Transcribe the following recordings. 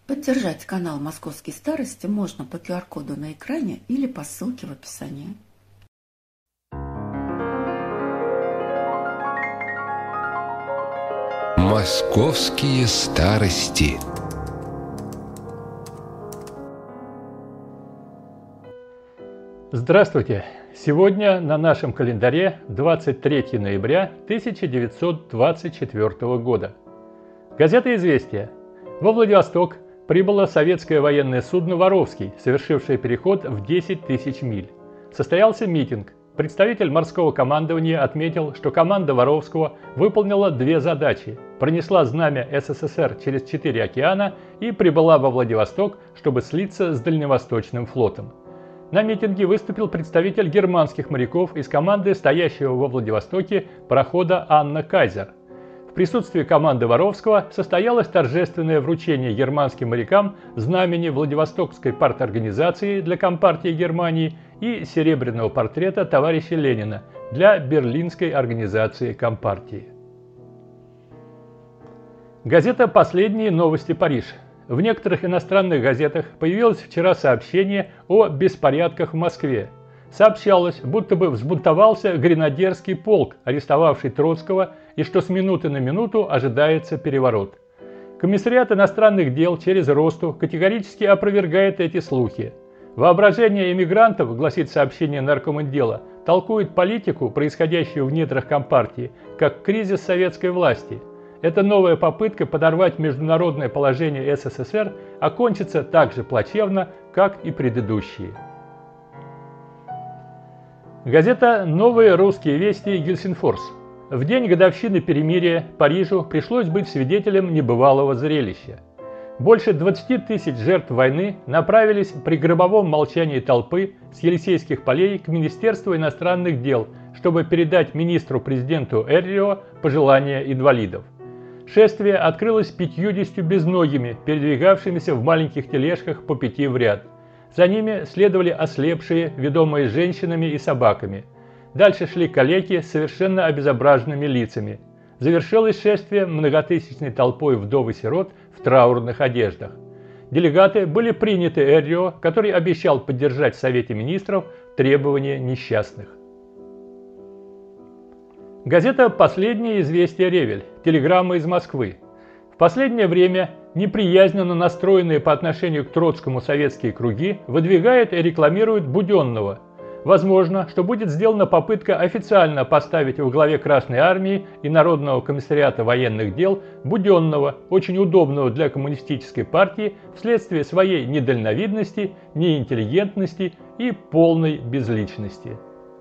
Поддержать канал «Московские старости» можно по QR-коду на экране или по ссылке в описании. «Московские старости». Здравствуйте! Сегодня на нашем календаре 23 ноября 1924 года. Газета «Известия». Во Владивосток прибыло советское военное судно «Воровский», совершившее переход в 10 тысяч миль. Состоялся митинг. Представитель морского командования отметил, что команда Воровского выполнила две задачи: пронесла знамя СССР через 4 океана и прибыла во Владивосток, чтобы слиться с Дальневосточным флотом. На митинге выступил представитель германских моряков из команды стоящего во Владивостоке парохода «Анна Кайзер». В присутствии команды Воровского состоялось торжественное вручение германским морякам знамени Владивостокской парторганизации для Компартии Германии и серебряного портрета товарища Ленина для Берлинской организации Компартии. Газета «Последние новости. Париж». В некоторых иностранных газетах появилось вчера сообщение о беспорядках в Москве. Сообщалось, будто бы взбунтовался гренадерский полк, арестовавший Троцкого, и что с минуты на минуту ожидается переворот. Комиссариат иностранных дел через Росту категорически опровергает эти слухи. Воображение эмигрантов, гласит сообщение наркомотдела, толкует политику, происходящую в недрах Компартии, как кризис советской власти. Эта новая попытка подорвать международное положение СССР окончится так же плачевно, как и предыдущие. Газета «Новые русские вести» Гельсинфорс. В день годовщины перемирия Парижу пришлось быть свидетелем небывалого зрелища. Больше 20 тысяч жертв войны направились при гробовом молчании толпы с Елисейских полей к Министерству иностранных дел, чтобы передать министру-президенту Эррио пожелания инвалидов. Шествие открылось 50 безногими, передвигавшимися в маленьких тележках по 5 в ряд. За ними следовали ослепшие, ведомые женщинами и собаками. Дальше шли калеки с совершенно обезображенными лицами. Завершилось шествие многотысячной толпой вдов и сирот в траурных одеждах. Делегаты были приняты Эррио, который обещал поддержать в Совете министров требования несчастных. Газета «Последние известия. Ревель». Телеграмма из Москвы. В последнее время неприязненно настроенные по отношению к Троцкому советские круги выдвигают и рекламируют Буденного. Возможно, что будет сделана попытка официально поставить во главе Красной Армии и Народного комиссариата военных дел Буденного, очень удобного для коммунистической партии вследствие своей недальновидности, неинтеллигентности и полной безличности.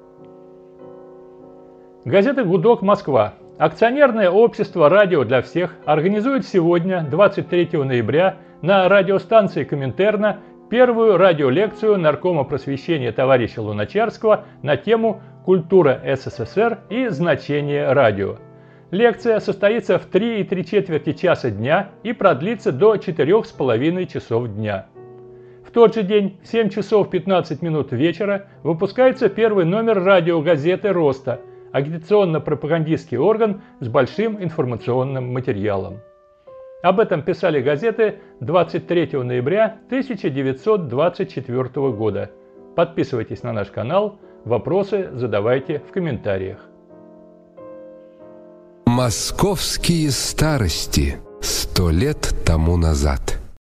Газета «Гудок. Москва». Акционерное общество «Радио для всех» организует сегодня, 23 ноября, на радиостанции Коминтерна первую радиолекцию наркома просвещения товарища Луначарского на тему «Культура СССР и значение радио». Лекция состоится в 3,75 часа дня и продлится до 4,5 часов дня. В тот же день, в 7 часов 15 минут вечера, выпускается первый номер радиогазеты «Роста», агитационно-пропагандистский орган с большим информационным материалом. Об этом писали газеты 23 ноября 1924 года. Подписывайтесь на наш канал, вопросы задавайте в комментариях. «Московские старости. 100 лет тому назад».